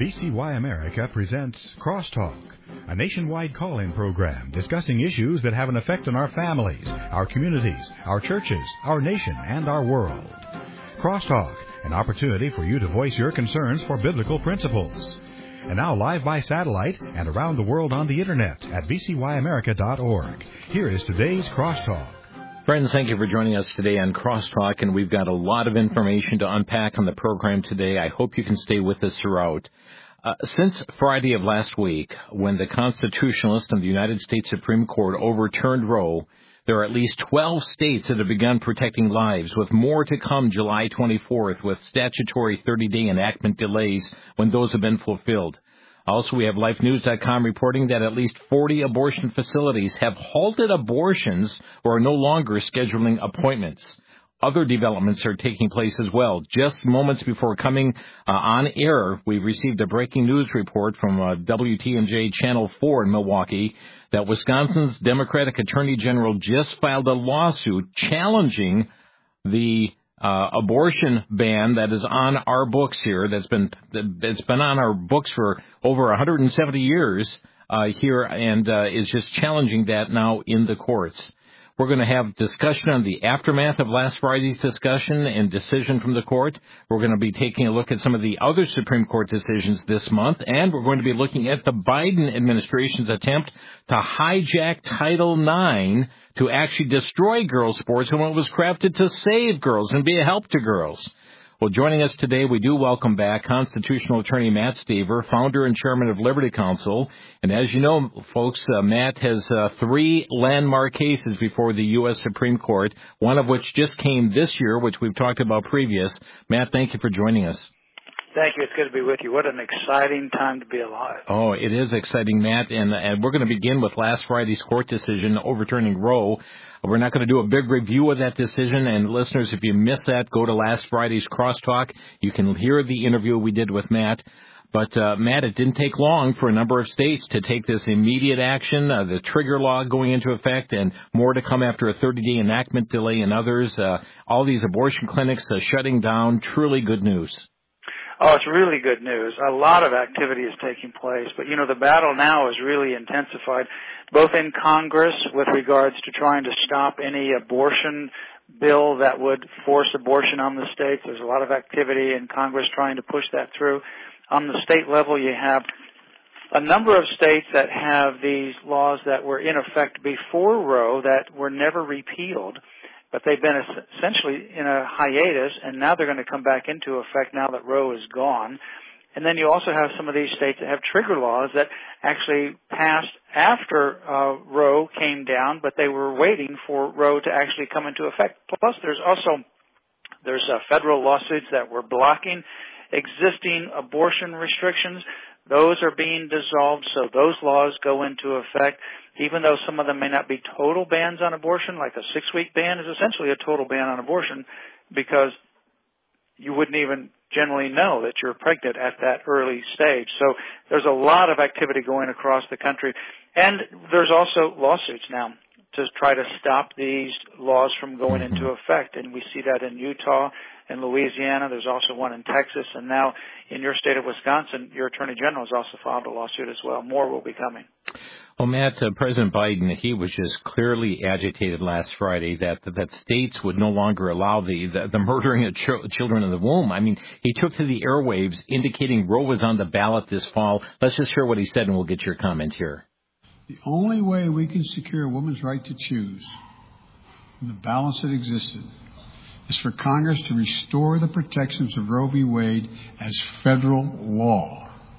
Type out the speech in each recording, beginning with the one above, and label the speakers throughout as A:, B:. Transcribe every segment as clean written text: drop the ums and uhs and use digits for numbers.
A: VCY America presents Crosstalk, a nationwide call-in program discussing issues that have an effect on our families, our communities, our churches, our nation, and our world. Crosstalk, an opportunity for you to voice your concerns for biblical principles. And now live by satellite and around the world on the Internet at vcyamerica.org. Here is today's Crosstalk.
B: Friends, thank you for joining us today on Crosstalk, and we've got a lot of information to unpack on the program today. I hope you can stay with us throughout. Since Friday of last week, when the Constitutionalist of the United States Supreme Court overturned Roe, there are at least 12 states that have begun protecting lives, with more to come July 24th, with statutory 30-day enactment delays when those have been fulfilled. Also, we have LifeNews.com reporting that at least 40 abortion facilities have halted abortions or are no longer scheduling appointments. Other developments are taking place as well. Just moments before coming on air, we received a breaking news report from WTMJ Channel 4 in Milwaukee that Wisconsin's Democratic Attorney General just filed a lawsuit challenging the abortion ban that is on our books here. It's been on our books for over 170 years here, and is just challenging that now in the courts. We're going to have discussion on the aftermath of last Friday's discussion and decision from the court. We're going to be taking a look at some of the other Supreme Court decisions this month, and we're going to be looking at the Biden administration's attempt to hijack Title IX to actually destroy girls' sports when it was crafted to save girls and be a help to girls. Well, joining us today, we do welcome back constitutional attorney Matt Staver, founder and chairman of Liberty Counsel. And as you know, folks, Matt has 3 landmark cases before the U.S. Supreme Court, one of which just came this year, which we've talked about previous. Matt, thank you for joining us.
C: Thank you. It's good to be with you. What an exciting time to be alive.
B: Oh, it is exciting, Matt. And we're going to begin with last Friday's court decision overturning Roe. We're not going to do a big review of that decision. And listeners, if you missed that, go to last Friday's Crosstalk. You can hear the interview we did with Matt. But, Matt, it didn't take long for a number of states to take this immediate action, the trigger law going into effect, and more to come after a 30-day enactment delay in others. All these abortion clinics shutting down. Truly good news.
C: Oh, it's really good news. A lot of activity is taking place, but the battle now is really intensified, both in Congress with regards to trying to stop any abortion bill that would force abortion on the states. There's a lot of activity in Congress trying to push that through. On the state level, you have a number of states that have these laws that were in effect before Roe that were never repealed, but they've been essentially in a hiatus, and now they're going to come back into effect now that Roe is gone. And then you also have some of these states that have trigger laws that actually passed after Roe came down, but they were waiting for Roe to actually come into effect. Plus, there's federal lawsuits that were blocking existing abortion restrictions. Those are being dissolved, so those laws go into effect. Even though some of them may not be total bans on abortion, like a 6-week ban is essentially a total ban on abortion, because you wouldn't even generally know that you're pregnant at that early stage. So there's a lot of activity going across the country. And there's also lawsuits now to try to stop these laws from going into effect. And we see that in Utah and Louisiana. There's also one in Texas. And now in your state of Wisconsin, your attorney general has also filed a lawsuit as well. More will be coming.
B: Well, Matt, President Biden, he was just clearly agitated last Friday that states would no longer allow the murdering of children in the womb. I mean, he took to the airwaves indicating Roe was on the ballot this fall. Let's just hear what he said, and we'll get your comment here.
D: The only way we can secure a woman's right to choose in the balance that existed is for Congress to restore the protections of Roe v. Wade as federal law.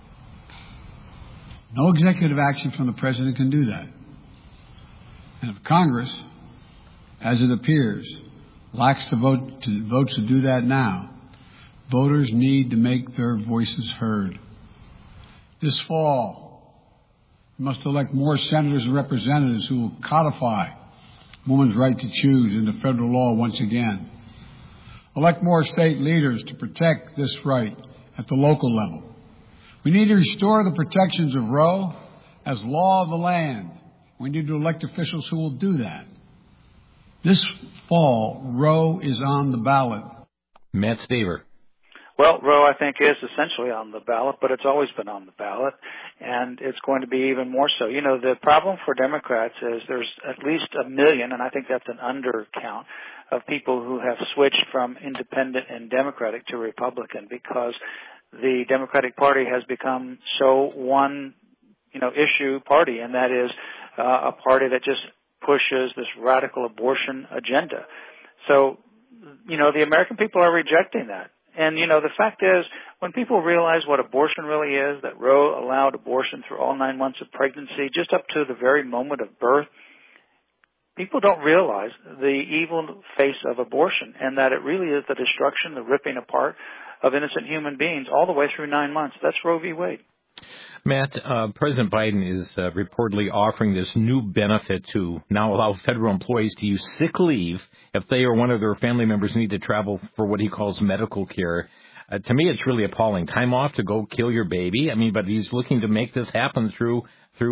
D: No executive action from the president can do that. And if Congress, as it appears, lacks the votes to do that now, voters need to make their voices heard. This fall, we must elect more senators and representatives who will codify women's right to choose into federal law once again. Elect more state leaders to protect this right at the local level. We need to restore the protections of Roe as law of the land. We need to elect officials who will do that. This fall, Roe is on the ballot.
B: Matt Staver.
C: Well, Roe, I think, is essentially on the ballot, but it's always been on the ballot, and it's going to be even more so. You know, the problem for Democrats is there's at least 1 million, and I think that's an undercount, of people who have switched from independent and Democratic to Republican because the Democratic Party has become so one, issue party, and that is a party that just pushes this radical abortion agenda. So, the American people are rejecting that. And, the fact is, when people realize what abortion really is, that Roe allowed abortion through all 9 months of pregnancy, just up to the very moment of birth, people don't realize the evil face of abortion and that it really is the destruction, the ripping apart of innocent human beings all the way through 9 months. That's Roe v. Wade.
B: Matt, President Biden is reportedly offering this new benefit to now allow federal employees to use sick leave if they or one of their family members need to travel for what he calls medical care. To me, it's really appalling. Time off to go kill your baby. But he's looking to make this happen through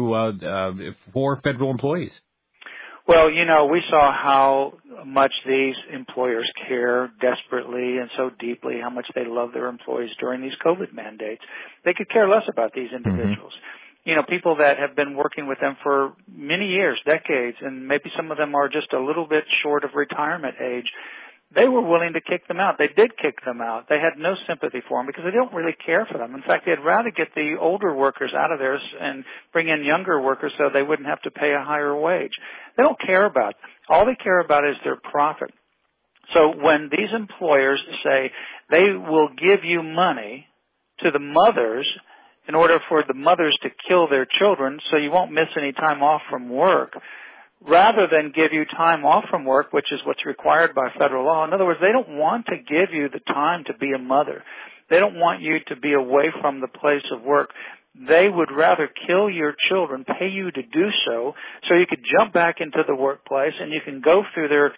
B: for federal employees.
C: Well, we saw how much these employers care desperately and so deeply, how much they love their employees during these COVID mandates. They could care less about these individuals. Mm-hmm. People that have been working with them for many years, decades, and maybe some of them are just a little bit short of retirement age. They were willing to kick them out. They did kick them out. They had no sympathy for them because they don't really care for them. In fact, they'd rather get the older workers out of there and bring in younger workers so they wouldn't have to pay a higher wage. They don't care about it. All they care about is their profit. So when these employers say they will give you money to the mothers in order for the mothers to kill their children so you won't miss any time off from work, rather than give you time off from work, which is what's required by federal law. In other words, they don't want to give you the time to be a mother. They don't want you to be away from the place of work. They would rather kill your children, pay you to do so you could jump back into the workplace and you can go through their,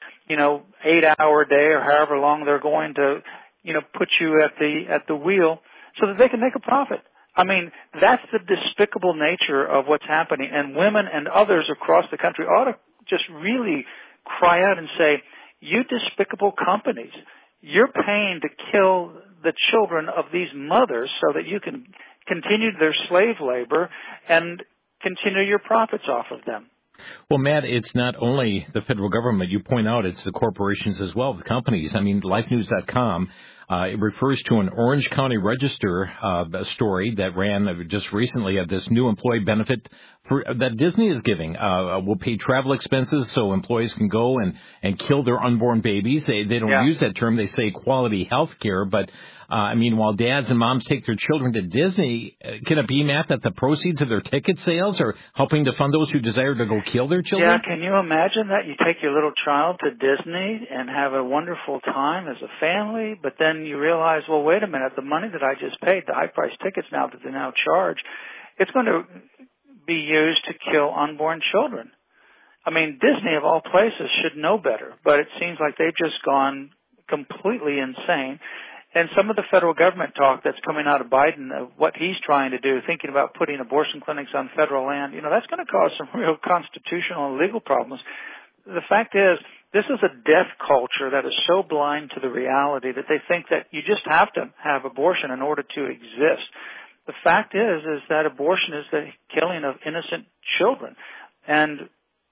C: 8-hour day or however long they're going to, put you at the wheel so that they can make a profit. That's the despicable nature of what's happening, and women and others across the country ought to just really cry out and say, you despicable companies, you're paying to kill the children of these mothers so that you can continue their slave labor and continue your profits off of them.
B: Well, Matt, it's not only the federal government. You point out it's the corporations as well, the companies. LifeNews.com, it refers to an Orange County Register story that ran just recently of this new employee benefit that Disney is giving. Will pay travel expenses so employees can go and kill their unborn babies. They don't use that term. They say quality health care, but while dads and moms take their children to Disney, can it be, Matt, that the proceeds of their ticket sales are helping to fund those who desire to go kill their children?
C: Yeah, can you imagine that? You take your little child to Disney and have a wonderful time as a family, but then you realize, well, wait a minute, the money that I just paid, the high-priced tickets now that they now charge, it's going to be used to kill unborn children. Disney, of all places, should know better, but it seems like they've just gone completely insane. And some of the federal government talk that's coming out of Biden of what he's trying to do, thinking about putting abortion clinics on federal land, that's going to cause some real constitutional and legal problems. The fact is, this is a death culture that is so blind to the reality that they think that you just have to have abortion in order to exist. The fact is that abortion is the killing of innocent children. And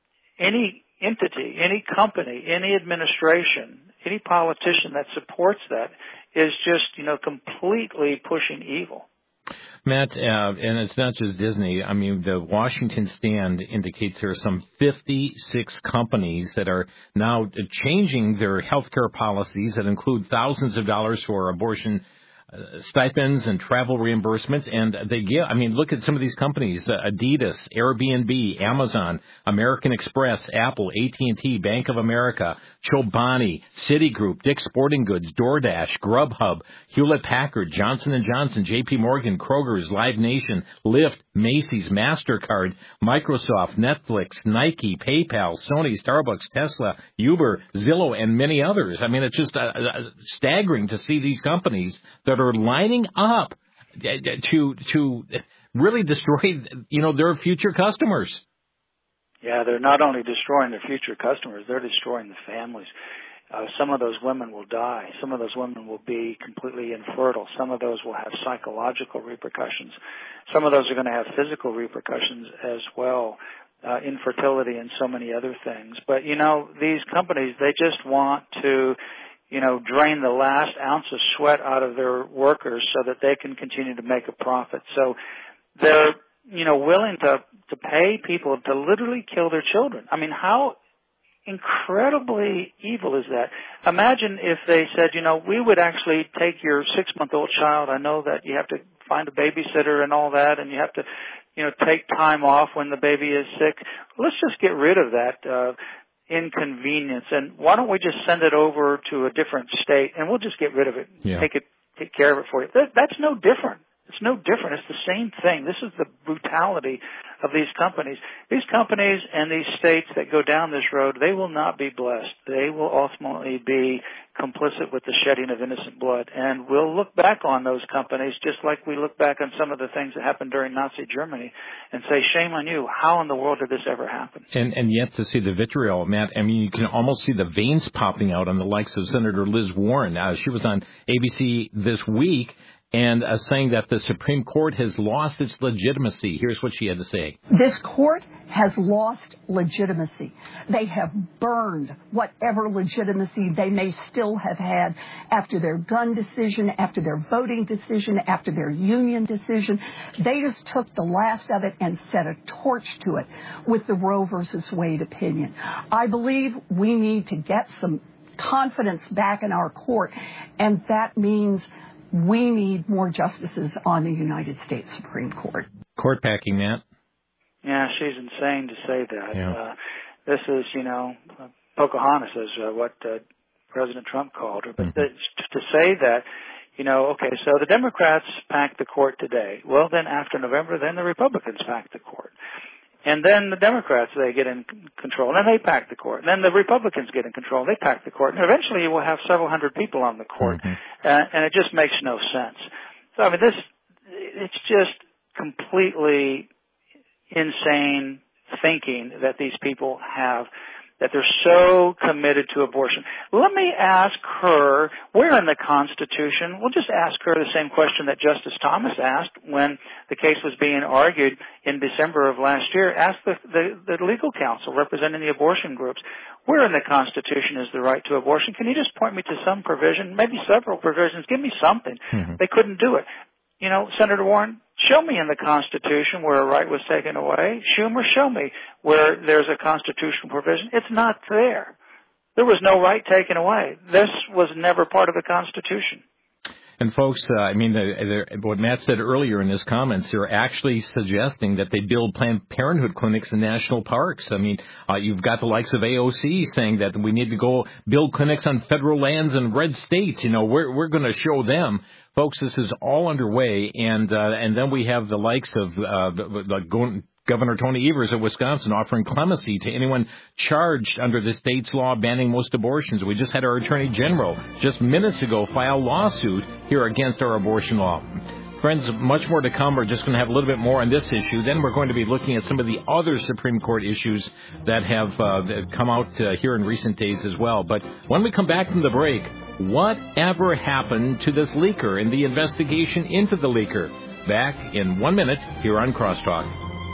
C: any entity, any company, any administration, any politician that supports that is just, completely pushing evil.
B: Matt, and it's not just Disney. The Washington Stand indicates there are some 56 companies that are now changing their healthcare policies that include thousands of dollars for abortion stipends and travel reimbursements, and they give, look at some of these companies, Adidas, Airbnb, Amazon, American Express, Apple, AT&T, Bank of America, Chobani, Citigroup, Dick's Sporting Goods, DoorDash, Grubhub, Hewlett-Packard, Johnson & Johnson, JP Morgan, Kroger's, Live Nation, Lyft, Macy's, MasterCard, Microsoft, Netflix, Nike, PayPal, Sony, Starbucks, Tesla, Uber, Zillow, and many others. It's just staggering to see these companies that are lining up to really destroy, their future customers.
C: Yeah, they're not only destroying their future customers, they're destroying the families. some of those women will die. Some of those women will be completely infertile. Some of those will have psychological repercussions. Some of those are going to have physical repercussions as well, infertility and so many other things. But, these companies, they just want to, drain the last ounce of sweat out of their workers so that they can continue to make a profit. So they're, willing to pay people to literally kill their children. I mean, how incredibly evil is that? Imagine if they said, we would actually take your 6-month-old child. I know that you have to find a babysitter and all that, and you have to, take time off when the baby is sick. Let's just get rid of that inconvenience, and why don't we just send it over to a different state, and we'll just get rid of it, take care of it for you. That's no different. It's no different. It's the same thing. This is the brutality of these companies. These companies and these states that go down this road, they will not be blessed. They will ultimately be complicit with the shedding of innocent blood. And we'll look back on those companies just like we look back on some of the things that happened during Nazi Germany and say, shame on you. How in the world did this ever happen?
B: And yet to see the vitriol, Matt, I mean, you can almost see the veins popping out on the likes of Senator Liz Warren. She was on ABC this week, and saying that the Supreme Court has lost its legitimacy. Here's what she had to say.
E: This court has lost legitimacy. They have burned whatever legitimacy they may still have had after their gun decision, after their voting decision, after their union decision. They just took the last of it and set a torch to it with the Roe versus Wade opinion. I believe we need to get some confidence back in our court, and that means we need more justices on the United States Supreme Court.
B: Court packing, Matt.
C: Yeah, she's insane to say that.
B: Yeah.
C: This is, Pocahontas is what President Trump called her. But to say that, okay, so the Democrats packed the court today. Well, then after November, then the Republicans packed the court. And then the Democrats, they get in control, and then they pack the court. And then the Republicans get in control, and they pack the court. And eventually you will have several hundred people on the court, and it just makes no sense. So, I mean, it's just completely insane thinking that these people have, that they're so committed to abortion. Let me ask her, where in the Constitution, we'll just ask her the same question that Justice Thomas asked when the case was being argued in December of last year. Ask the legal counsel representing the abortion groups, where in the Constitution is the right to abortion? Can you just point me to some provision, maybe several provisions? Give me something. They couldn't do it. Senator Warren, show me in the Constitution where a right was taken away. Schumer, show me where there's a constitutional provision. It's not there. There was no right taken away. This was never part of the Constitution.
B: And folks, what Matt said earlier in his comments, they're actually suggesting that they build Planned Parenthood clinics in national parks. I mean, you've got the likes of AOC saying that we need to go build clinics on federal lands in red states. We're going to show them. Folks, this is all underway, and then we have the likes of Governor Tony Evers of Wisconsin offering clemency to anyone charged under the state's law banning most abortions. We just had our Attorney General just minutes ago file a lawsuit here against our abortion law. Friends, much more to come. We're just going to have a little bit more on this issue. Then we're going to be looking at some of the other Supreme Court issues that have come out here in recent days as well. But when we come back from the break, whatever happened to this leaker and the investigation into the leaker? Back in 1 minute here on Crosstalk.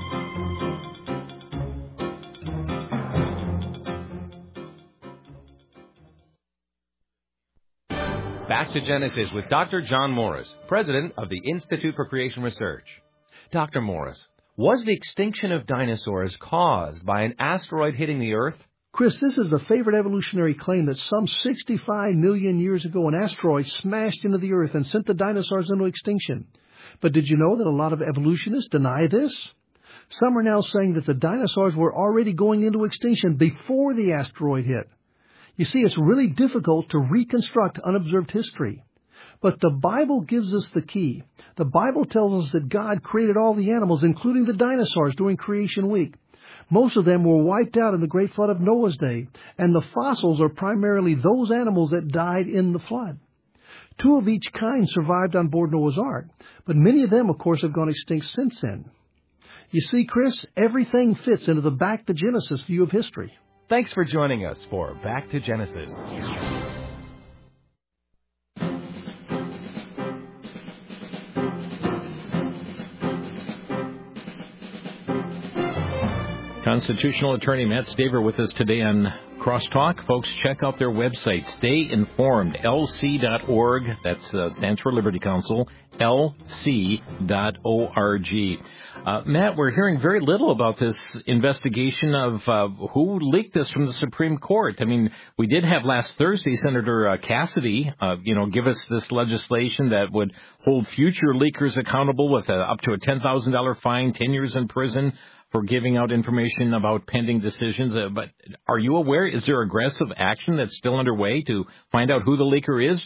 F: Back to Genesis with Dr. John Morris, president of the Institute for Creation Research. Dr. Morris, was the extinction of dinosaurs caused by an asteroid hitting the Earth?
G: Chris, this is a favorite evolutionary claim that some 65 million years ago an asteroid smashed into the Earth and sent the dinosaurs into extinction. But did you know that a lot of evolutionists deny this? Some are now saying that the dinosaurs were already going into extinction before the asteroid hit. You see, it's really difficult to reconstruct unobserved history. But the Bible gives us the key. The Bible tells us that God created all the animals, including the dinosaurs, during Creation Week. Most of them were wiped out in the great flood of Noah's day, and the fossils are primarily those animals that died in the flood. 2 of each kind survived on board Noah's Ark, but many of them, of course, have gone extinct since then. You see, Chris, everything fits into the back to Genesis view of history.
F: Thanks for joining us for Back to Genesis.
B: Constitutional attorney Matt Staver with us today on Crosstalk. Folks, check out their website, stayinformed, lc.org. That stands for Liberty Counsel, lc.org. Matt, we're hearing very little about this investigation of who leaked this from the Supreme Court. I mean, we did have last Thursday Senator Cassidy, give us this legislation that would hold future leakers accountable with up to a $10,000 fine, 10 years in prison for giving out information about pending decisions. But are you aware, is there aggressive action that's still underway to find out who the leaker is?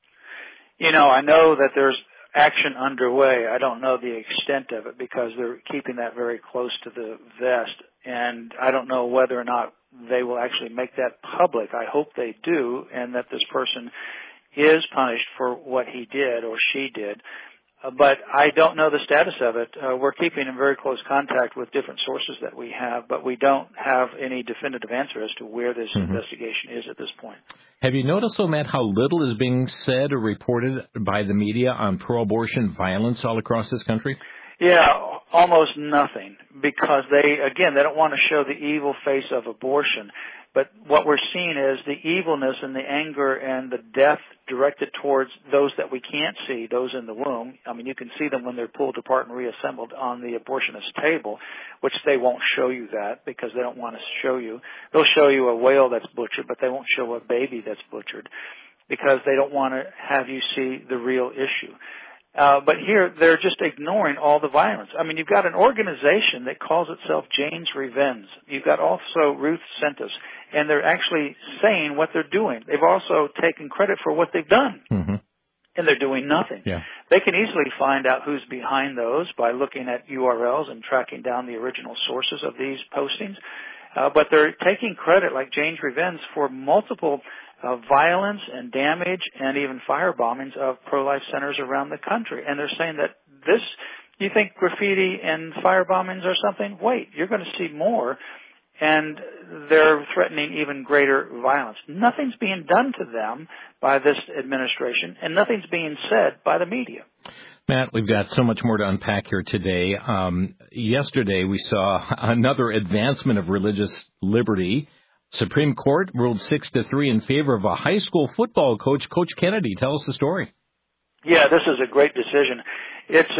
C: I know that there's action underway. I don't know the extent of it because they're keeping that very close to the vest, and I don't know whether or not they will actually make that public. I hope they do, and that this person is punished for what he did or she did. But I don't know the status of it. We're keeping in very close contact with different sources that we have, but we don't have any definitive answer as to where this investigation is at this point.
B: Have you noticed, though, Matt, how little is being said or reported by the media on pro-abortion violence all across this country?
C: Yeah, almost nothing, because they don't want to show the evil face of abortion. But what we're seeing is the evilness and the anger and the death directed towards those that we can't see, those in the womb. I mean, you can see them when they're pulled apart and reassembled on the abortionist table, which they won't show you that because they don't want to show you. They'll show you a whale that's butchered, but they won't show a baby that's butchered because they don't want to have you see the real issue. But here, they're just ignoring all the violence. I mean, you've got an organization that calls itself Jane's Revenge. You've got also Ruth Sentis, and they're actually saying what they're doing. They've also taken credit for what they've done, and they're doing nothing.
B: Yeah.
C: They can easily find out who's behind those by looking at URLs and tracking down the original sources of these postings. But they're taking credit, like Jane's Revenge, for multiple violence and damage and even fire bombings of pro-life centers around the country. And they're saying that this, you think graffiti and fire bombings are something? Wait, you're going to see more. And they're threatening even greater violence. Nothing's being done to them by this administration, and nothing's being said by the media.
B: Matt, we've got so much more to unpack here today. Yesterday, we saw another advancement of religious liberty. Supreme Court ruled 6-3 in favor of a high school football coach, Coach Kennedy. Tell us the story.
C: Yeah, this is a great decision. It's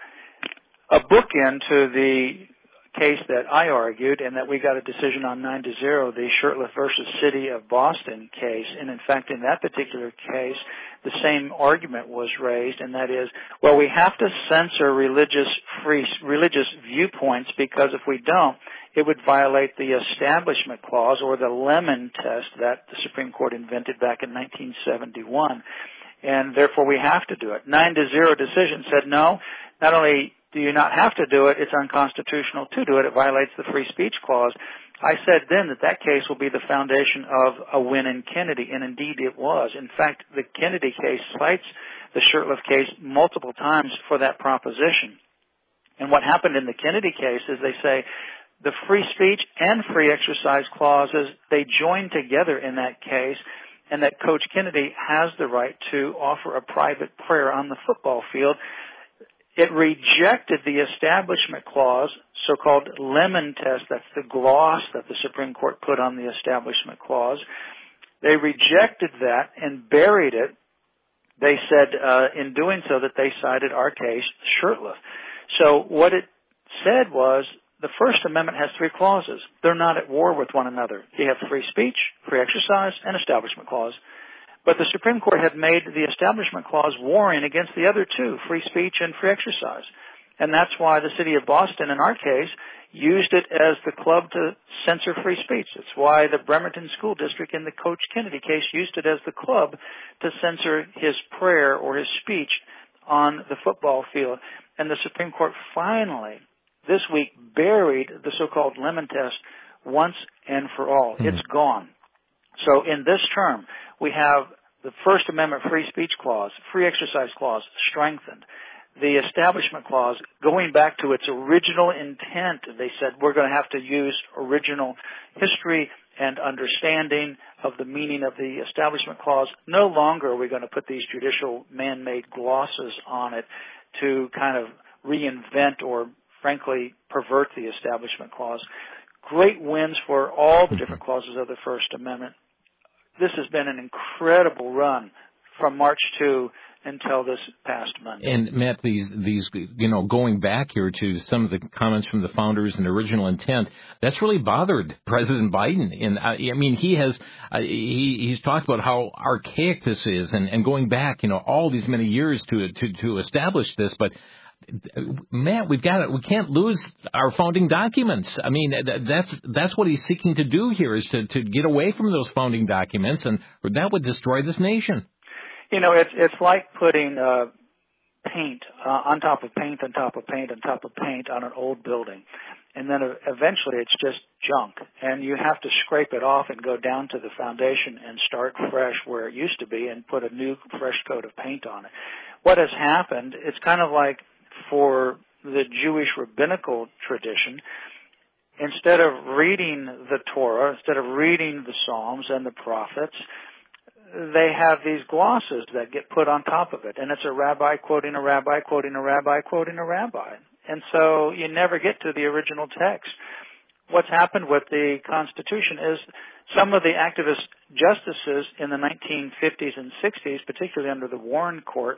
C: a bookend to the case that I argued and that we got a decision on 9-0, the Shurtleff versus City of Boston case. And in fact, in that particular case, the same argument was raised, and that is, well, we have to censor religious viewpoints because if we don't, it would violate the Establishment Clause or the Lemon Test that the Supreme Court invented back in 1971. And therefore we have to do it. 9-0 decision said no, not only do you not have to do it, it's unconstitutional to do it. It violates the Free Speech Clause. I said then that case will be the foundation of a win in Kennedy, and indeed it was. In fact, the Kennedy case cites the Shurtleff case multiple times for that proposition. And what happened in the Kennedy case is they say the free speech and free exercise clauses, they join together in that case, and that Coach Kennedy has the right to offer a private prayer on the football field. It rejected the Establishment Clause, so-called Lemon Test. That's the gloss that the Supreme Court put on the Establishment Clause. They rejected that and buried it. They said in doing so that they cited our case, Shurtleff. So what it said was the First Amendment has three clauses. They're not at war with one another. You have free speech, free exercise, and Establishment Clause. But the Supreme Court had made the Establishment Clause warring against the other two, free speech and free exercise. And that's why the City of Boston, in our case, used it as the club to censor free speech. It's why the Bremerton School District in the Coach Kennedy case used it as the club to censor his prayer or his speech on the football field. And the Supreme Court finally, this week, buried the so-called Lemon Test once and for all. It's gone. So in this term, we have the First Amendment free speech clause, free exercise clause strengthened. the Establishment Clause, going back to its original intent, they said we're going to have to use original history and understanding of the meaning of the Establishment Clause. No longer are we going to put these judicial man-made glosses on it to kind of reinvent or, frankly, pervert the Establishment Clause. Great wins for all the different clauses of the First Amendment. This has been an incredible run from March 2 until this past Monday.
B: And Matt, these going back here to some of the comments from the founders and original intent, that's really bothered President Biden. And I mean, he's talked about how archaic this is, and going back, all these many years to establish this. But Matt, we can't lose our founding documents. I mean, that's what he's seeking to do here, is to get away from those founding documents, and that would destroy this nation.
C: It's like putting paint on top of paint on top of paint on top of paint on an old building. And then eventually it's just junk. And you have to scrape it off and go down to the foundation and start fresh where it used to be and put a new fresh coat of paint on it. What has happened, it's kind of like for the Jewish rabbinical tradition, instead of reading the Torah, instead of reading the Psalms and the prophets, they have these glosses that get put on top of it, and it's a rabbi quoting a rabbi quoting a rabbi quoting a rabbi. And so you never get to the original text. What's happened with the Constitution is some of the activist justices in the 1950s and 60s, particularly under the Warren Court,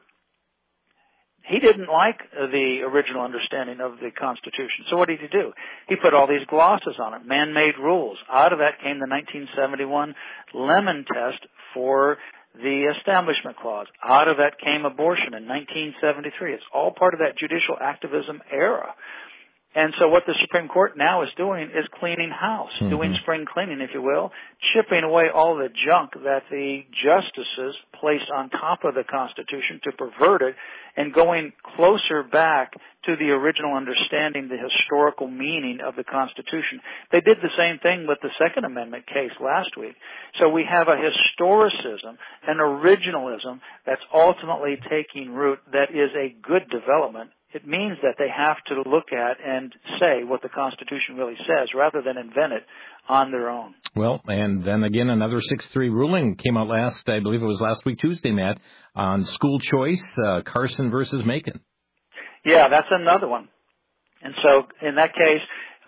C: he didn't like the original understanding of the Constitution. So what did he do? He put all these glosses on it, man-made rules. Out of that came the 1971 Lemon Test for the Establishment Clause. Out of that came abortion in 1973. It's all part of that judicial activism era. And so what the Supreme Court now is doing is cleaning house, doing spring cleaning, if you will, chipping away all the junk that the justices placed on top of the Constitution to pervert it, and going closer back to the original understanding, the historical meaning of the Constitution. They did the same thing with the Second Amendment case last week. So we have a historicism, an originalism that's ultimately taking root that is a good development. It means that they have to look at and say what the Constitution really says rather than invent it on their own.
B: Well, and then again, another 6-3 ruling came out I believe it was last week Tuesday, Matt, on school choice, Carson versus Macon.
C: Yeah, that's another one. And so in that case,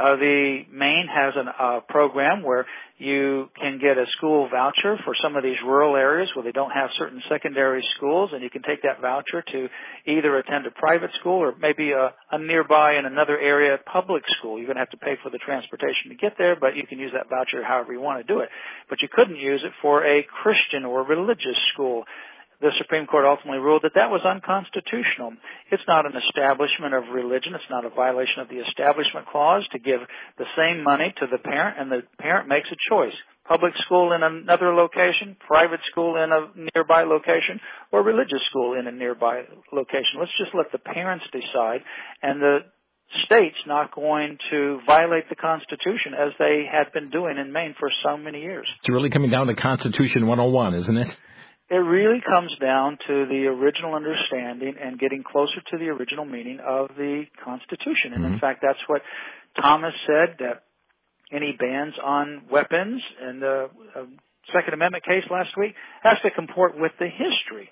C: the Maine has a program where you can get a school voucher for some of these rural areas where they don't have certain secondary schools, and you can take that voucher to either attend a private school or maybe a nearby in another area public school. You're going to have to pay for the transportation to get there, but you can use that voucher however you want to do it. But you couldn't use it for a Christian or religious school. The Supreme Court ultimately ruled that was unconstitutional. It's not an establishment of religion. It's not a violation of the Establishment Clause to give the same money to the parent, and the parent makes a choice. Public school in another location, private school in a nearby location, or religious school in a nearby location. Let's just let the parents decide, and the state's not going to violate the Constitution as they had been doing in Maine for so many years.
B: It's really coming down to Constitution 101, isn't it?
C: It really comes down to the original understanding and getting closer to the original meaning of the Constitution. And in fact, that's what Thomas said, that any bans on weapons in the Second Amendment case last week has to comport with the history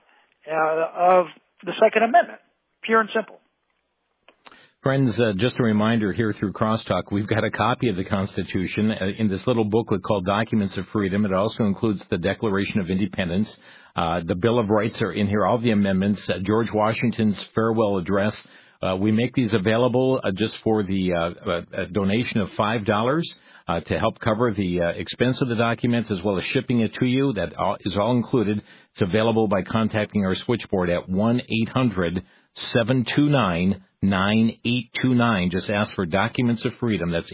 C: of the Second Amendment, pure and simple.
B: Friends, just a reminder here through Crosstalk, we've got a copy of the Constitution in this little booklet called Documents of Freedom. It also includes the Declaration of Independence. The Bill of Rights are in here, all the amendments, George Washington's farewell address. We make these available just for the donation of $5 to help cover the expense of the documents as well as shipping it to you. That is all included. It's available by contacting our switchboard at 1-800-729-9829. Just ask for Documents of Freedom. That's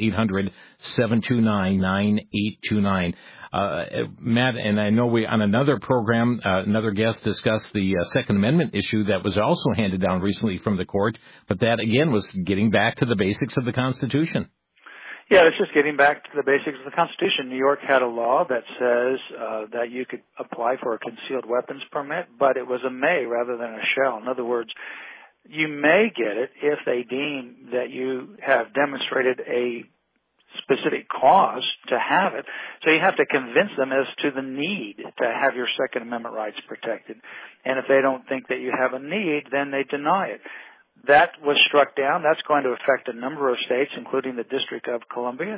B: 800-729-9829. Matt, and I know we on another program, another guest discussed the Second Amendment issue that was also handed down recently from the court, but that again was getting back to the basics of the Constitution.
C: Yeah, it's just getting back to the basics of the Constitution. New York had a law that says that you could apply for a concealed weapons permit, but it was a may rather than a shall. In other words, You may get it if they deem that you have demonstrated a specific cause to have it. So you have to convince them as to the need to have your Second Amendment rights protected. And if they don't think that you have a need, then they deny it. That was struck down. That's going to affect a number of states, including the District of Columbia.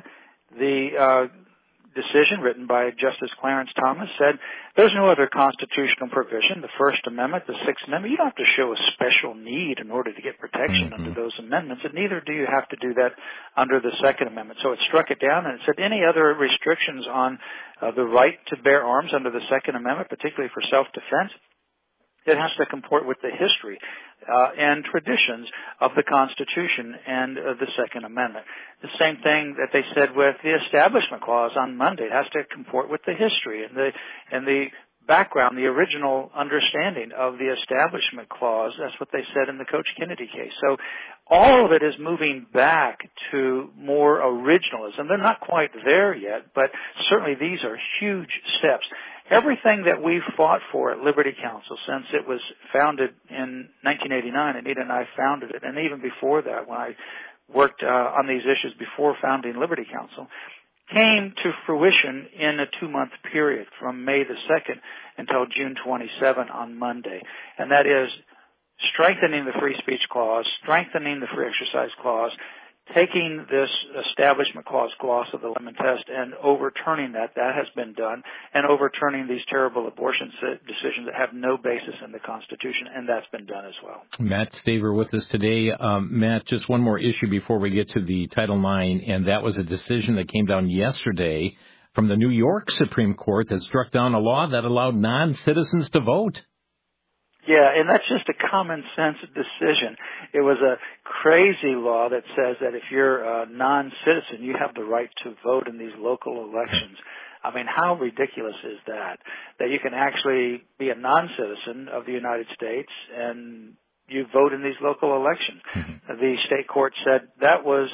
C: The decision written by Justice Clarence Thomas said there's no other constitutional provision, the First Amendment, the Sixth Amendment. You don't have to show a special need in order to get protection under those amendments, and neither do you have to do that under the Second Amendment. So it struck it down, and it said any other restrictions on the right to bear arms under the Second Amendment, particularly for self-defense, it has to comport with the history and traditions of the Constitution and the Second Amendment. The same thing that they said with the Establishment Clause on Monday. It has to comport with the history and the background, the original understanding of the Establishment Clause. That's what they said in the Coach Kennedy case. So all of it is moving back to more originalism. They're not quite there yet, but certainly these are huge steps. Everything that we've fought for at Liberty Counsel since it was founded in 1989, Anita and I founded it, and even before that when I worked on these issues before founding Liberty Counsel, came to fruition in a 2-month period from May the 2nd until June 27 on Monday. And that is strengthening the Free Speech Clause, strengthening the Free Exercise Clause, taking this Establishment Clause gloss of the lemon test and overturning that. That has been done. And overturning these terrible abortion decisions that have no basis in the Constitution, and that's been done as well.
B: Matt Staver with us today. Matt, just one more issue before we get to the Title IX, and that was a decision that came down yesterday from the New York Supreme Court that struck down a law that allowed non-citizens to vote.
C: Yeah, and that's just a common sense decision. It was a crazy law that says that if you're a non-citizen, you have the right to vote in these local elections. I mean, how ridiculous is that? That you can actually be a non-citizen of the United States and you vote in these local elections. The state court said that was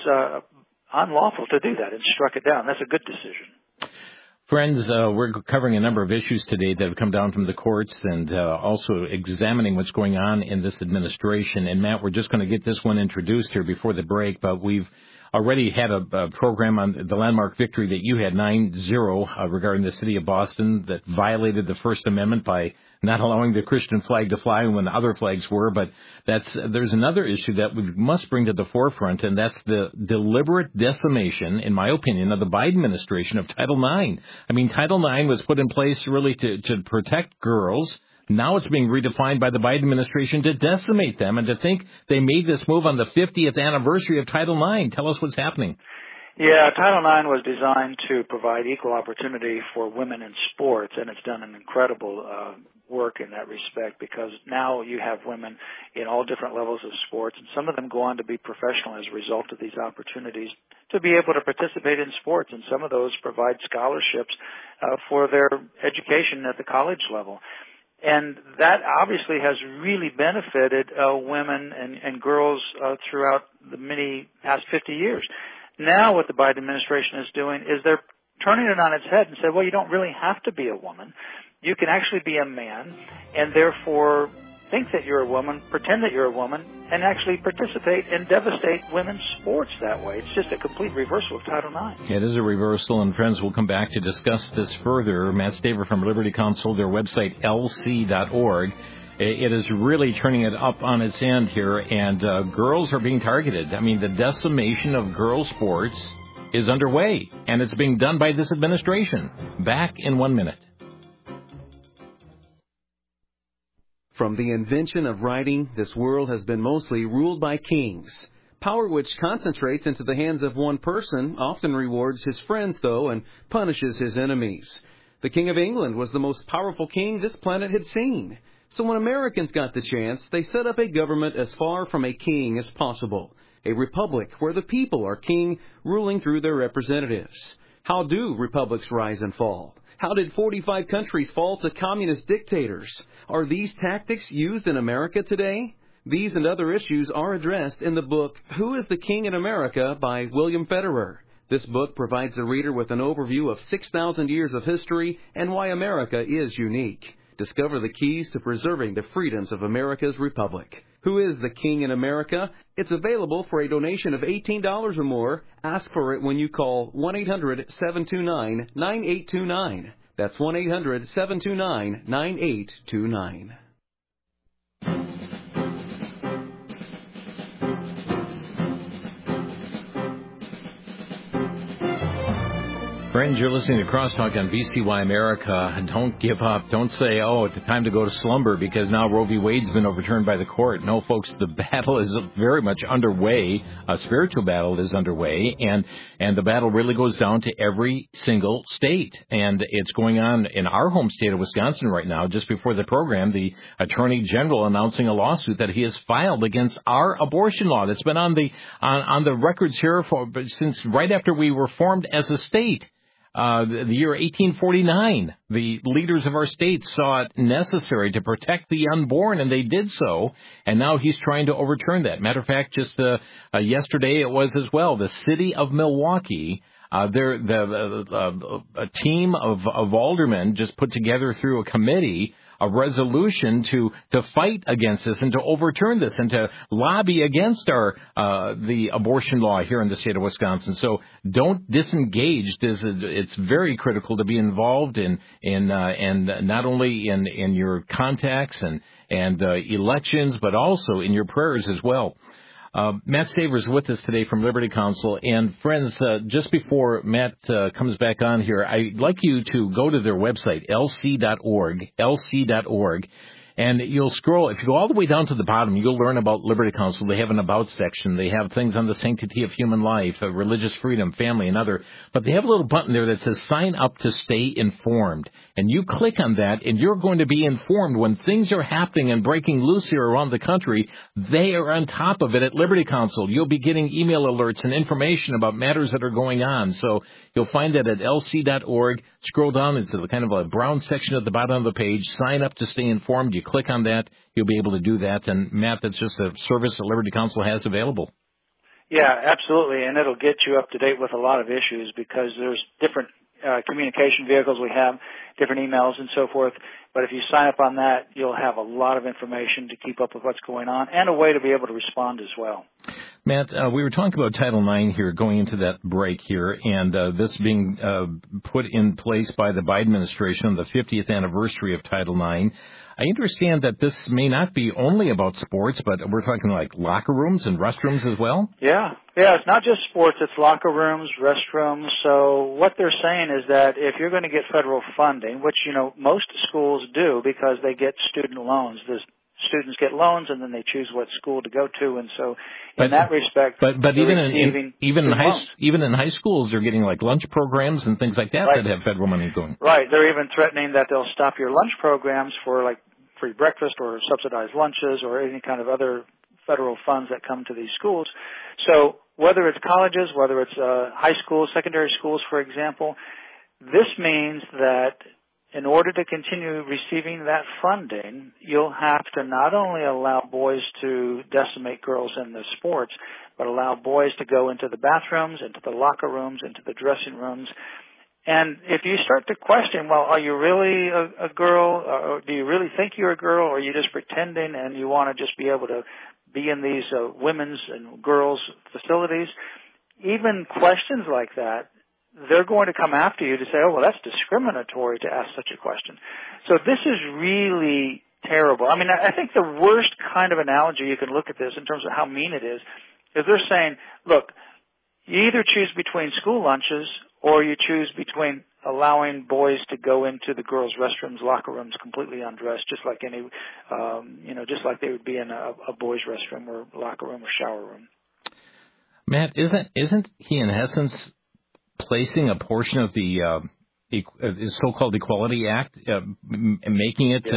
C: unlawful to do that and struck it down. That's a good decision.
B: Friends, we're covering a number of issues today that have come down from the courts and also examining what's going on in this administration. And, Matt, we're just going to get this one introduced here before the break, but we've already had a program on the landmark victory that you had, 9-0, regarding the city of Boston that violated the First Amendment by not allowing the Christian flag to fly when other flags were. But there's another issue that we must bring to the forefront, and that's the deliberate decimation, in my opinion, of the Biden administration of Title IX. I mean, Title IX was put in place really to protect girls. Now it's being redefined by the Biden administration to decimate them, and to think they made this move on the 50th anniversary of Title IX. Tell us what's happening.
C: Yeah, Title IX was designed to provide equal opportunity for women in sports, and it's done an incredible work in that respect, because now you have women in all different levels of sports, and some of them go on to be professional as a result of these opportunities to be able to participate in sports, and some of those provide scholarships for their education at the college level. And that obviously has really benefited women and girls throughout the many past 50 years. Now what the Biden administration is doing is they're turning it on its head and said, well, you don't really have to be a woman. You can actually be a man and therefore think that you're a woman, pretend that you're a woman, and actually participate and devastate women's sports that way. It's just a complete reversal of Title IX.
B: It is a reversal, and friends, we'll come back to discuss this further. Matt Staver from Liberty Counsel, their website, lc.org. It is really turning it up on its end here, and girls are being targeted. I mean, the decimation of girls' sports is underway, and it's being done by this administration. Back in 1 minute.
H: From the invention of writing, this world has been mostly ruled by kings. Power which concentrates into the hands of one person often rewards his friends, though, and punishes his enemies. The King of England was the most powerful king this planet had seen. So when Americans got the chance, they set up a government as far from a king as possible. A republic where the people are king, ruling through their representatives. How do republics rise and fall? How did 45 countries fall to communist dictators? Are these tactics used in America today? These and other issues are addressed in the book, Who is the King in America? By William Federer. This book provides the reader with an overview of 6,000 years of history and why America is unique. Discover the keys to preserving the freedoms of America's Republic. Who is the King in America? It's available for a donation of $18 or more. Ask for it when you call 1-800-729-9829. That's 1-800-729-9829.
B: Friends, you're listening to Crosstalk on VCY America. Don't give up. Don't say, oh, it's time to go to slumber because now Roe v. Wade's been overturned by the court. No, folks, the battle is very much underway. A spiritual battle is underway, and the battle really goes down to every single state. And it's going on in our home state of Wisconsin right now. Just before the program, the Attorney General announcing a lawsuit that he has filed against our abortion law that's been on the records here since right after we were formed as a state. The year 1849, the leaders of our state saw it necessary to protect the unborn, and they did so, and now he's trying to overturn that. Matter of fact, just yesterday it was as well. The city of Milwaukee, a team of aldermen just put together through a committee a resolution to fight against this and to overturn this and to lobby against the abortion law here in the state of Wisconsin. So don't disengage. It's very critical to be involved in not only in your contacts and elections, but also in your prayers as well. Matt Staver is with us today from Liberty Counsel. And friends, just before Matt comes back on here, I'd like you to go to their website, lc.org, and you'll scroll. If you go all the way down to the bottom, you'll learn about Liberty Counsel. They have an About section. They have things on the sanctity of human life, religious freedom, family, and other. But they have a little button there that says sign up to stay informed. And you click on that, and you're going to be informed when things are happening and breaking loose here around the country. They are on top of it at Liberty Counsel. You'll be getting email alerts and information about matters that are going on. So you'll find that at lc.org. Scroll down. It's kind of a brown section at the bottom of the page. Sign up to stay informed. You click on that. You'll be able to do that. And, Matt, that's just a service that Liberty Counsel has available.
C: Yeah, absolutely. And it'll get you up to date with a lot of issues because there's different communication vehicles we have, different emails and so forth. But if you sign up on that, you'll have a lot of information to keep up with what's going on and a way to be able to respond as well.
B: Matt, we were talking about Title IX here, going into that break here, and this being put in place by the Biden administration on the 50th anniversary of Title IX. I understand that this may not be only about sports, but we're talking like locker rooms and restrooms as well?
C: Yeah, it's not just sports, it's locker rooms, restrooms. So what they're saying is that if you're going to get federal funding, which, most schools do because they get student loans, the students get loans and then they choose what school to go to, and so in that respect,
B: but even in high schools, they're getting like lunch programs and things like that that have federal money going.
C: Right, they're even threatening that they'll stop your lunch programs for like free breakfast or subsidized lunches or any kind of other federal funds that come to these schools. So whether it's colleges, whether it's high schools, secondary schools, for example, this means that in order to continue receiving that funding, you'll have to not only allow boys to decimate girls in the sports, but allow boys to go into the bathrooms, into the locker rooms, into the dressing rooms. And if you start to question, well, are you really a girl, or do you really think you're a girl, or are you just pretending and you want to just be able to be in these women's and girls' facilities? Even questions like that, they're going to come after you to say, oh, well, that's discriminatory to ask such a question. So this is really terrible. I mean, I think the worst kind of analogy you can look at this in terms of how mean it is they're saying, look, you either choose between school lunches or you choose between allowing boys to go into the girls' restrooms, locker rooms completely undressed, just like any, just like they would be in a boys' restroom or locker room or shower room.
B: Matt, isn't he in essence placing a portion of the so-called Equality Act, making it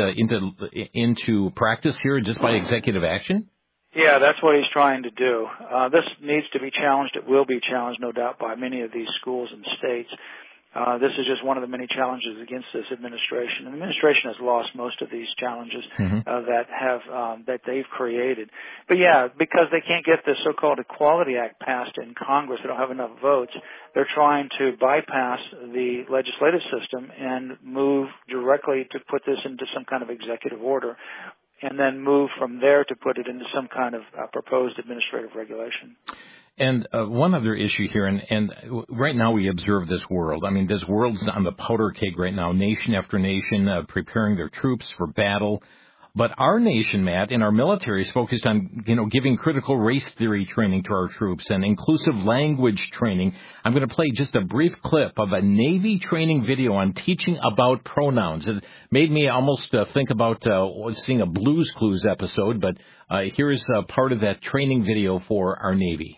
B: into practice here just by executive action?
C: Yeah, that's what he's trying to do. This needs to be challenged. It will be challenged, no doubt, by many of these schools and states. This is just one of the many challenges against this administration. The administration has lost most of these challenges that they've created. But yeah, because they can't get the so-called Equality Act passed in Congress, they don't have enough votes. They're trying to bypass the legislative system and move directly to put this into some kind of executive order, and then move from there to put it into some kind of proposed administrative regulation.
B: And one other issue here, and right now we observe this world. I mean, this world's on the powder keg right now, nation after nation preparing their troops for battle. But our nation, Matt, and our military is focused on, giving critical race theory training to our troops and inclusive language training. I'm going to play just a brief clip of a Navy training video on teaching about pronouns. It made me almost think about seeing a Blue's Clues episode, but here's part of that training video for our Navy.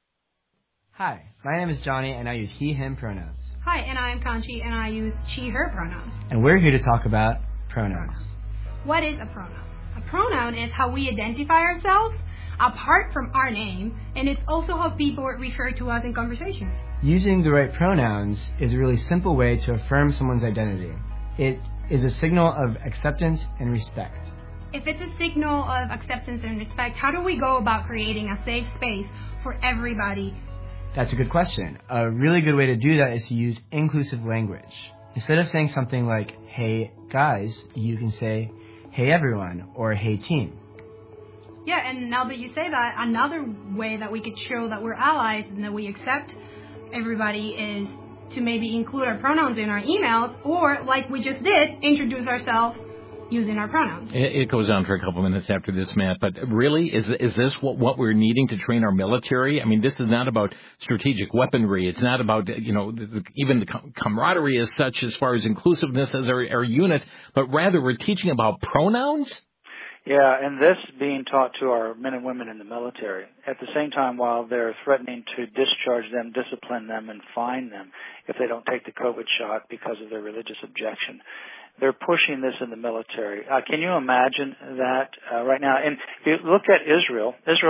I: Hi, my name is Johnny, and I use he, him pronouns.
J: Hi, and I'm Kanchi, and I use she, her pronouns.
I: And we're here to talk about pronouns.
J: What is a pronoun? A pronoun is how we identify ourselves apart from our name, and it's also how people refer to us in conversation.
I: Using the right pronouns is a really simple way to affirm someone's identity. It is a signal of acceptance and respect.
J: If it's a signal of acceptance and respect, how do we go about creating a safe space for everybody?
I: That's a good question. A really good way to do that is to use inclusive language. Instead of saying something like, hey guys, you can say, hey everyone, or hey team.
J: Yeah, and now that you say that, another way that we could show that we're allies and that we accept everybody is to maybe include our pronouns in our emails, or like we just did, introduce ourselves using our pronouns.
B: It goes on for a couple minutes after this, Matt, but really, is this what we're needing to train our military? I mean, this is not about strategic weaponry. It's not about, even the camaraderie as such as far as inclusiveness as our unit, but rather we're teaching about pronouns?
C: Yeah, and this being taught to our men and women in the military at the same time while they're threatening to discharge them, discipline them, and fine them if they don't take the COVID shot because of their religious objection. They're pushing this in the military. Can you imagine that right now? And if you look at Israel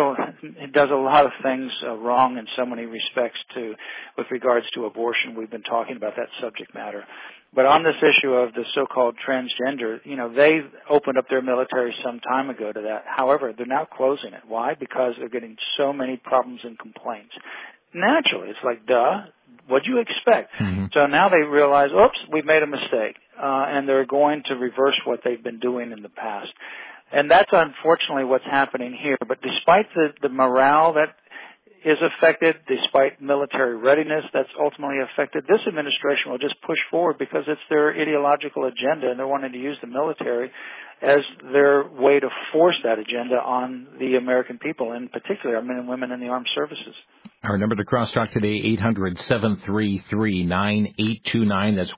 C: does a lot of things wrong in so many respects with regards to abortion. We've been talking about that subject matter. But on this issue of the so-called transgender, they opened up their military some time ago to that. However, they're now closing it. Why? Because they're getting so many problems and complaints. Naturally, it's like, duh, what'd you expect? Mm-hmm. So now they realize, oops, we've made a mistake. And they're going to reverse what they've been doing in the past. And that's unfortunately what's happening here. But despite the morale that is affected, despite military readiness that's ultimately affected, this administration will just push forward because it's their ideological agenda, and they're wanting to use the military as their way to force that agenda on the American people, in particular our men and women in the armed services.
B: Our number to crosstalk today, 800-733-9829. That's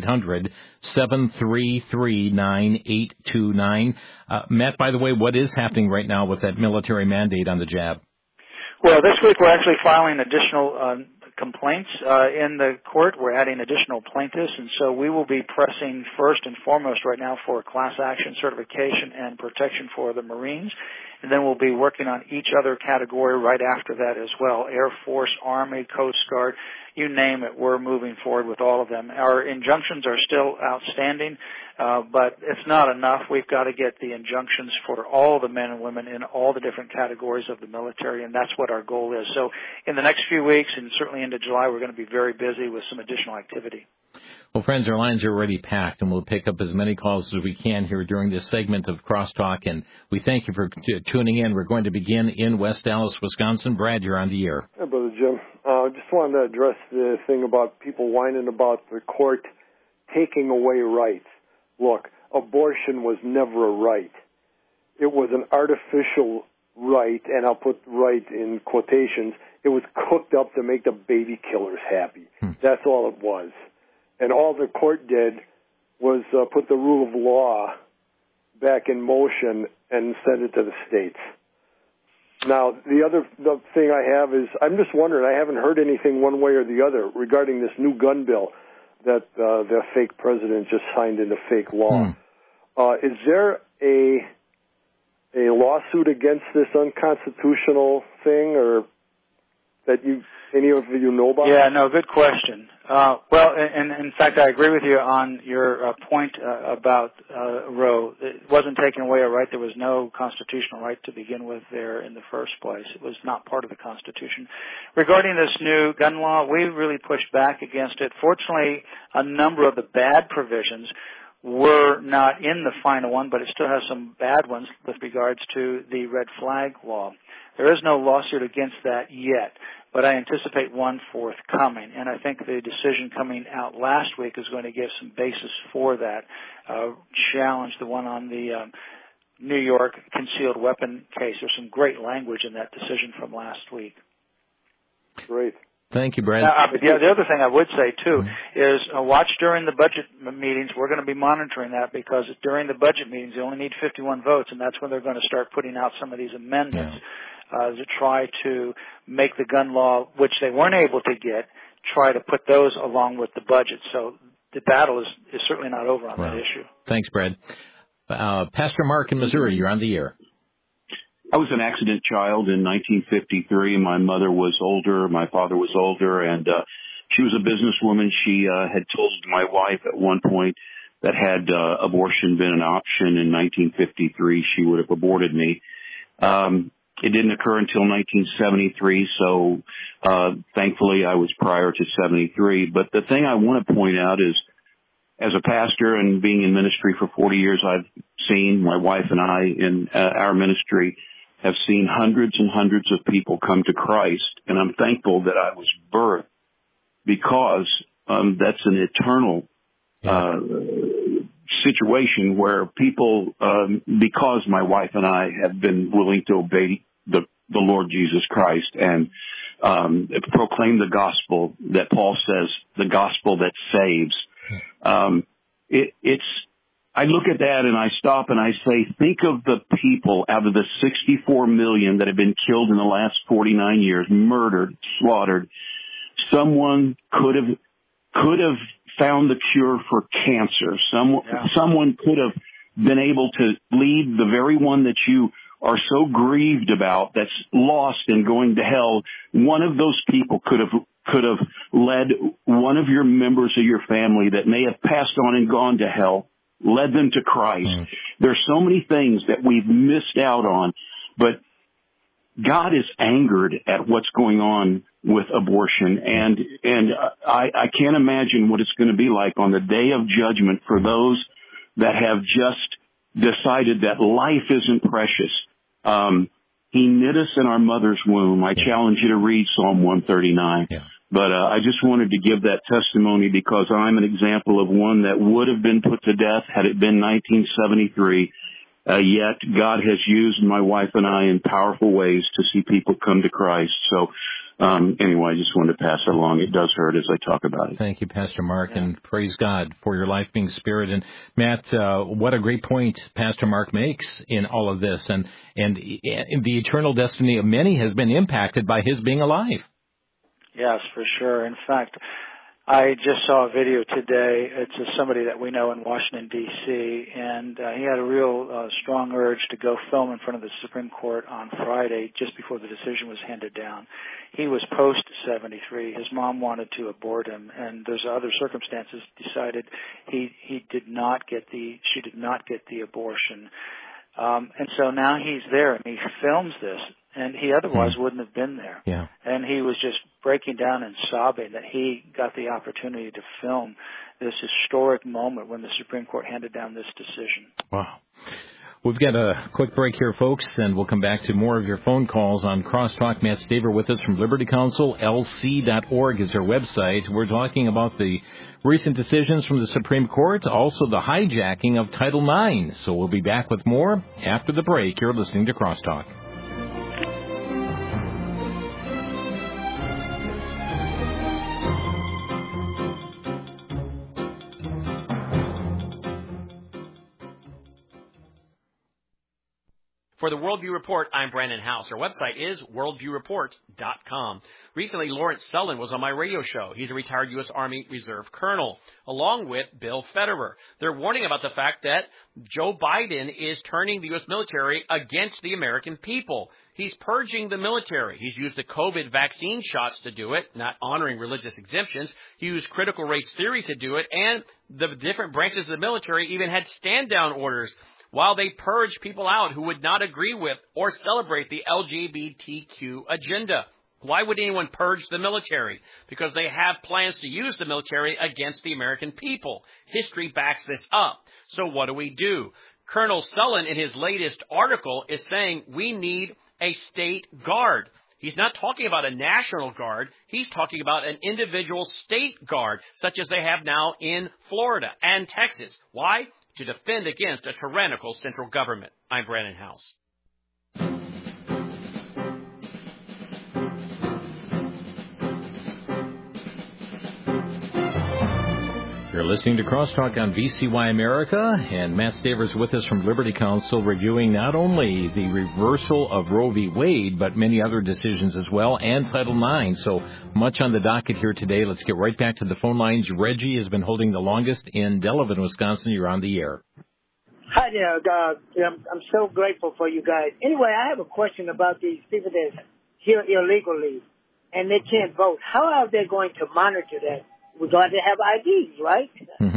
B: 1-800-733-9829. Matt, by the way, what is happening right now with that military mandate on the jab?
C: Well, this week we're actually filing additional complaints in the court. We're adding additional plaintiffs, and so we will be pressing first and foremost right now for class action certification and protection for the Marines. And then we'll be working on each other category right after that as well. Air Force, Army, Coast Guard, you name it, we're moving forward with all of them. Our injunctions are still outstanding, but it's not enough. We've got to get the injunctions for all the men and women in all the different categories of the military, and that's what our goal is. So in the next few weeks, and certainly into July, we're going to be very busy with some additional activity.
B: Well, friends, our lines are already packed, and we'll pick up as many calls as we can here during this segment of Crosstalk, and we thank you for tuning in. We're going to begin in West Allis, Wisconsin. Brad, you're on the air.
K: Hi, Brother Jim. I just wanted to address the thing about people whining about the court taking away rights. Look, abortion was never a right. It was an artificial right, and I'll put right in quotations. It was cooked up to make the baby killers happy. That's all it was. And all the court did was put the rule of law back in motion and send it to the states. Now, the thing I have is, I'm just wondering, I haven't heard anything one way or the other regarding this new gun bill that the fake president just signed into fake law. Is there a lawsuit against this unconstitutional thing, or that any of you know about?
C: Yeah, no, good question. Well, and in fact, I agree with you on your point about Roe. It wasn't taking away a right. There was no constitutional right to begin with there in the first place. It was not part of the Constitution. Regarding this new gun law, we really pushed back against it. Fortunately, a number of the bad provisions were not in the final one, but it still has some bad ones with regards to the red flag law. There is no lawsuit against that yet, but I anticipate one forthcoming, and I think the decision coming out last week is going to give some basis for that challenge, the one on the New York concealed weapon case. There's some great language in that decision from last week.
K: Great.
B: Thank you, Brad.
C: But the other thing I would say, too, is watch during the budget meetings. We're going to be monitoring that because during the budget meetings, they only need 51 votes, and that's when they're going to start putting out some of these amendments to try to make the gun law, which they weren't able to get, try to put those along with the budget. So the battle is certainly not over on that issue.
B: Thanks, Brad. Pastor Mark in Missouri, you're on the air.
L: I was an accident child in 1953. My mother was older. My father was older, and she was a businesswoman. She had told my wife at one point that had abortion been an option in 1953, she would have aborted me. It didn't occur until 1973, so thankfully I was prior to 73. But the thing I want to point out is, as a pastor and being in ministry for 40 years, I've seen, my wife and I in our ministry, have seen hundreds and hundreds of people come to Christ, and I'm thankful that I was birthed because that's an eternal situation where people, because my wife and I have been willing to obey the Lord Jesus Christ and proclaim the gospel that Paul says, the gospel that saves. I look at that and I stop and I say, think of the people out of the 64 million that have been killed in the last 49 years, murdered, slaughtered. Someone could have found the cure for cancer. Someone could have been able to lead the very one that you are so grieved about, that's lost and going to hell. One of those people could have led one of your members of your family that may have passed on and gone to hell, led them to Christ. There's so many things that we've missed out on, but God is angered at what's going on with abortion, and I can't imagine what it's going to be like on the day of judgment for those that have just decided that life isn't precious. He knit us in our mother's womb. I challenge you to read Psalm 139. But I just wanted to give that testimony because I'm an example of one that would have been put to death had it been 1973. Yet God has used my wife and I in powerful ways to see people come to Christ. So anyway, I just wanted to pass it along. It does hurt as I talk about it.
B: Thank you, Pastor Mark, and praise God for your life being spared. And Matt, what a great point Pastor Mark makes in all of this. And the eternal destiny of many has been impacted by his being alive.
C: Yes, for sure. In fact, I just saw a video today. It's somebody that we know in Washington, D.C., and he had a real strong urge to go film in front of the Supreme Court on Friday just before the decision was handed down. He was post-73. His mom wanted to abort him, and there's other circumstances decided she did not get the abortion. And so now he's there, and he films this, and he otherwise wouldn't have been there.
B: Yeah.
C: And he was just breaking down and sobbing that he got the opportunity to film this historic moment when the Supreme Court handed down this decision.
B: Wow. We've got a quick break here, folks, and we'll come back to more of your phone calls on Crosstalk. Matt Staver with us from Liberty Counsel. LC.org is our website. We're talking about the recent decisions from the Supreme Court, also the hijacking of Title IX. So we'll be back with more after the break. You're listening to Crosstalk.
M: For the Worldview Report, I'm Brandon House. Our website is worldviewreport.com. Recently, Lawrence Sullivan was on my radio show. He's a retired U.S. Army Reserve colonel, along with Bill Federer. They're warning about the fact that Joe Biden is turning the U.S. military against the American people. He's purging the military. He's used the COVID vaccine shots to do it, not honoring religious exemptions. He used critical race theory to do it, and the different branches of the military even had stand-down orders while they purged people out who would not agree with or celebrate the LGBTQ agenda. Why would anyone purge the military? Because they have plans to use the military against the American people. History backs this up. So what do? Colonel Sullivan, in his latest article, is saying we need a state guard. He's not talking about a national guard. He's talking about an individual state guard, such as they have now in Florida and Texas. Why? To defend against a tyrannical central government. I'm Brandon House.
B: You're listening to Crosstalk on VCY America, and Matt Stavers with us from Liberty Counsel, reviewing not only the reversal of Roe v. Wade, but many other decisions as well, and Title IX. So much on the docket here today. Let's get right back to the phone lines. Reggie has been holding the longest in Delavan, Wisconsin. You're on the air.
N: Hi there. I'm so grateful for you guys. Anyway, I have a question about these people that here illegally and they can't vote. How are they going to monitor that? We're going to have IDs, right?
B: Mm-hmm.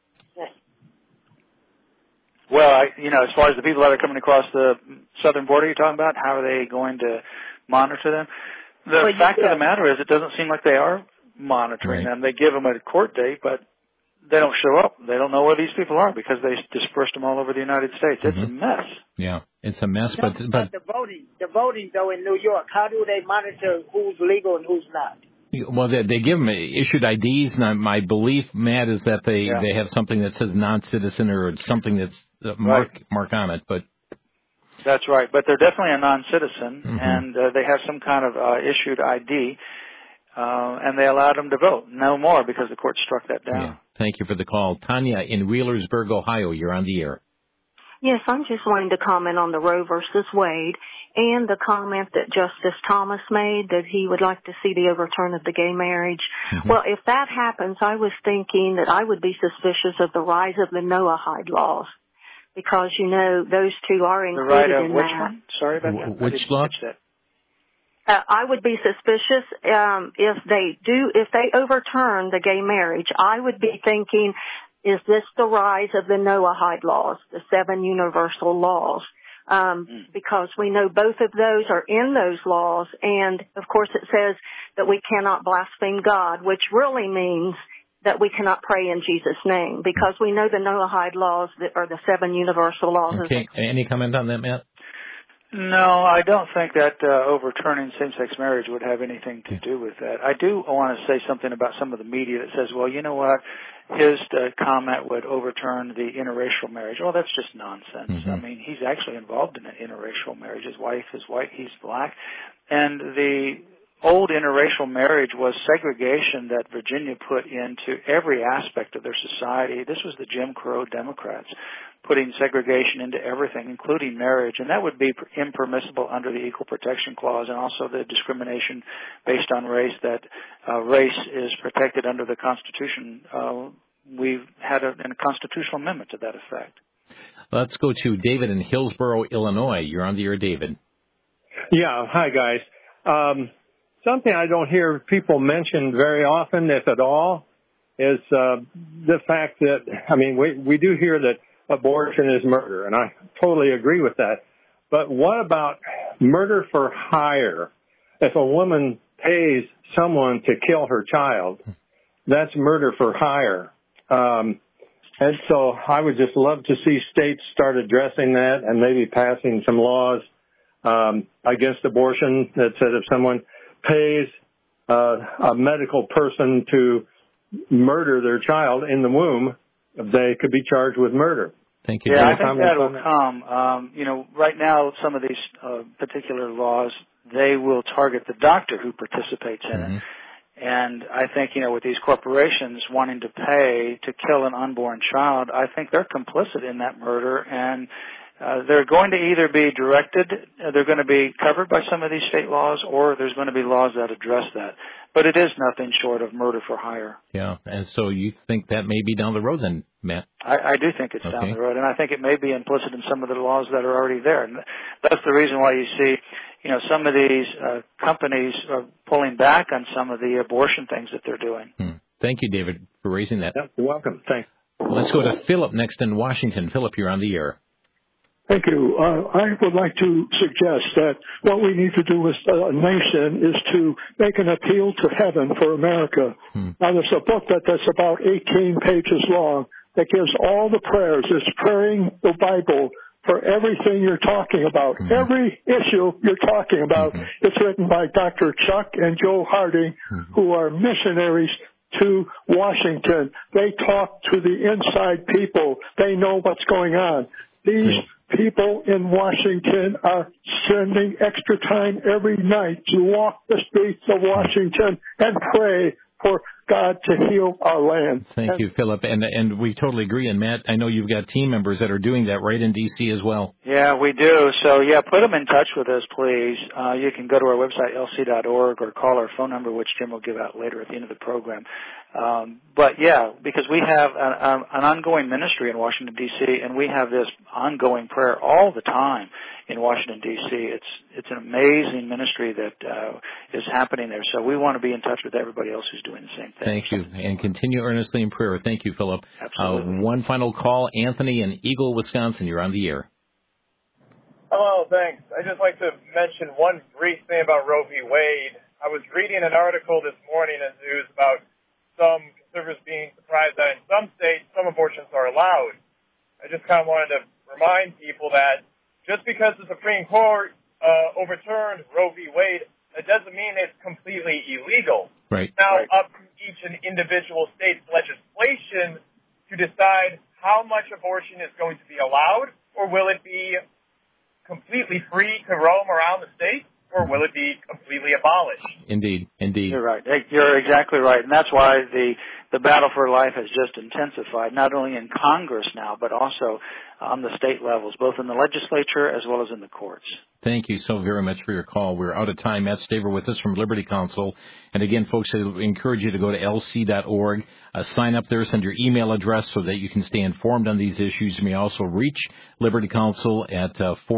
C: Well, as far as the people that are coming across the southern border you're talking about, how are they going to monitor them? The fact of the matter is it doesn't seem like they are monitoring them. They give them a court date, but they don't show up. They don't know where these people are because they dispersed them all over the United States. It's a mess.
B: Yeah, it's a mess. But
N: the voting though in New York, how do they monitor who's legal and who's not?
B: Well, they give them issued IDs, and my belief, Matt, is that they have something that says non-citizen or something that's mark on it. But
C: that's right. But they're definitely a non-citizen, and they have some kind of issued ID, and they allowed them to vote. No more because the court struck that down.
B: Yeah. Thank you for the call. Tanya in Wheelersburg, Ohio, you're on the air.
O: Yes, I'm just wanting to comment on the Roe versus Wade and the comment that Justice Thomas made that he would like to see the overturn of the gay marriage. Well, if that happens, I was thinking that I would be suspicious of the rise of the Noahide laws because, those two are included in
C: which
O: that.
C: one? Sorry about that.
B: Which law?
O: I would be suspicious if they overturn the gay marriage. I would be thinking, is this the rise of the Noahide laws, the 7 universal laws? Because we know both of those are in those laws, and of course it says that we cannot blaspheme God, which really means that we cannot pray in Jesus' name, because we know the Noahide laws that are the 7 universal laws.
B: Okay, any comment on that, Matt?
C: No, I don't think that overturning same-sex marriage would have anything to do with that. I do want to say something about some of the media that says, well, you know what, his comment would overturn the interracial marriage. Oh, that's just nonsense. I mean, he's actually involved in an interracial marriage. His wife is white, he's black. And the old interracial marriage was segregation that Virginia put into every aspect of their society. This was the Jim Crow Democrats putting segregation into everything, including marriage, and that would be impermissible under the Equal Protection Clause and also the discrimination based on race, that race is protected under the Constitution. We've had a constitutional amendment to that effect.
B: Let's go to David in Hillsboro, Illinois. You're on the air, David.
P: Yeah, hi, guys. Something I don't hear people mention very often, if at all, is the fact that, we do hear that abortion is murder, and I totally agree with that. But what about murder for hire? If a woman pays someone to kill her child, that's murder for hire. And so I would just love to see states start addressing that and maybe passing some laws against abortion that said if someone pays a medical person to murder their child in the womb, they could be charged with murder.
B: Thank you.
C: Yeah, I think that will come. Right now, some of these particular laws, they will target the doctor who participates in it. And I think, with these corporations wanting to pay to kill an unborn child, I think they're complicit in that murder. And they're going to either be directed, they're going to be covered by some of these state laws, or there's going to be laws that address that. But it is nothing short of murder for hire.
B: Yeah, and so you think that may be down the road then, Matt?
C: I do think it's down the road, and I think it may be implicit in some of the laws that are already there. And that's the reason why you see, some of these companies are pulling back on some of the abortion things that they're doing.
B: Thank you, David, for raising that.
P: Yep, you're welcome. Thanks.
B: Let's go to Philip next in Washington. Philip, you're on the air.
Q: Thank you. I would like to suggest that what we need to do as a nation is to make an appeal to heaven for America. Now, there's a book that's about 18 pages long that gives all the prayers. It's praying the Bible for everything you're talking about. Every issue you're talking about. It's written by Dr. Chuck and Joe Harding, who are missionaries to Washington. They talk to the inside people. They know what's going on. These people in Washington are spending extra time every night to walk the streets of Washington and pray for God to heal our land.
B: Thank you, Philip. And we totally agree. And, Matt, I know you've got team members that are doing that right in D.C. as well.
C: Yeah, we do. So, put them in touch with us, please. You can go to our website, lc.org, or call our phone number, which Jim will give out later at the end of the program. Because we have an ongoing ministry in Washington, D.C., and we have this ongoing prayer all the time in Washington, D.C. It's an amazing ministry that is happening there. So we want to be in touch with everybody else who's doing the same thing.
B: Thank you. And continue earnestly in prayer. Thank you, Philip.
C: Absolutely.
B: One final call. Anthony in Eagle, Wisconsin. You're on the air.
R: Hello, thanks. I'd just like to mention one brief thing about Roe v. Wade. I was reading an article this morning in the news about some conservatives being surprised that in some states, some abortions are allowed. I just kind of wanted to remind people that just because the Supreme Court overturned Roe v. Wade, that doesn't mean it's completely illegal.
B: Right.
R: Now, up to each individual state's legislation to decide how much abortion is going to be allowed, or will it be completely free to roam around the state, or will it be completely abolished?
B: Indeed.
C: You're right. You're exactly right. And that's why the battle for life has just intensified, not only in Congress now, but also on the state levels, both in the legislature as well as in the courts.
B: Thank you so very much for your call. We're out of time. Matt Staver with us from Liberty Counsel. And again, folks, I encourage you to go to lc.org, sign up there, send your email address so that you can stay informed on these issues. You may also reach Liberty Counsel at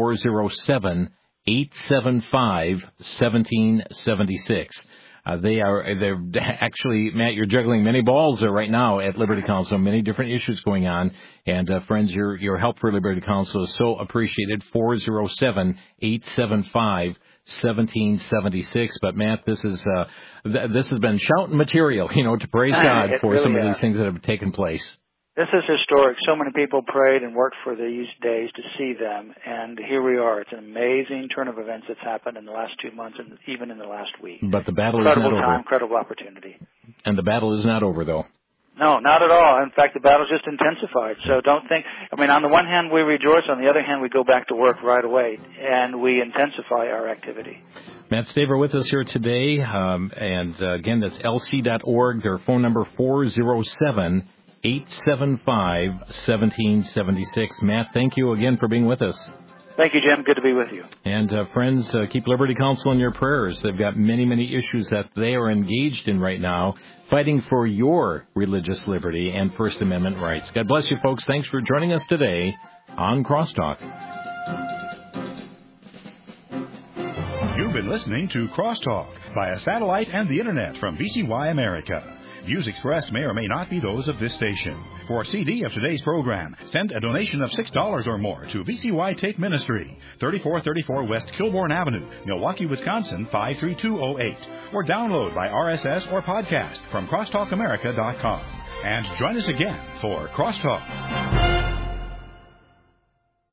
B: 407-875-1776. They're actually, Matt, you're juggling many balls there right now at Liberty Counsel, many different issues going on. And friends, your help for Liberty Counsel is so appreciated. 407-875-1776. But Matt, this has been shouting material, to praise God for
C: really
B: some of these things that have taken place.
C: This is historic. So many people prayed and worked for these days to see them, and here we are. It's an amazing turn of events that's happened in the last 2 months and even in the last week.
B: But the battle is not over.
C: Incredible time, incredible opportunity.
B: And the battle is not over, though.
C: No, not at all. In fact, the battle's just intensified. So don't think, on the one hand we rejoice, on the other hand we go back to work right away, and we intensify our activity.
B: Matt Staver with us here today, and again, that's lc.org. Their phone number 407-875-1776. Matt, thank you again for being with us.
C: Thank you, Jim. Good to be with you.
B: And friends, keep Liberty Counsel in your prayers. They've got many, many issues that they are engaged in right now, fighting for your religious liberty and First Amendment rights. God bless you, folks. Thanks for joining us today on Crosstalk.
A: You've been listening to Crosstalk via satellite and the Internet from VCY America. Views expressed may or may not be those of this station. For a CD of today's program, send a donation of $6 or more to VCY Take Ministry, 3434 West Kilbourne Avenue, Milwaukee, Wisconsin, 53208. Or download by RSS or podcast from crosstalkamerica.com. And join us again for Crosstalk.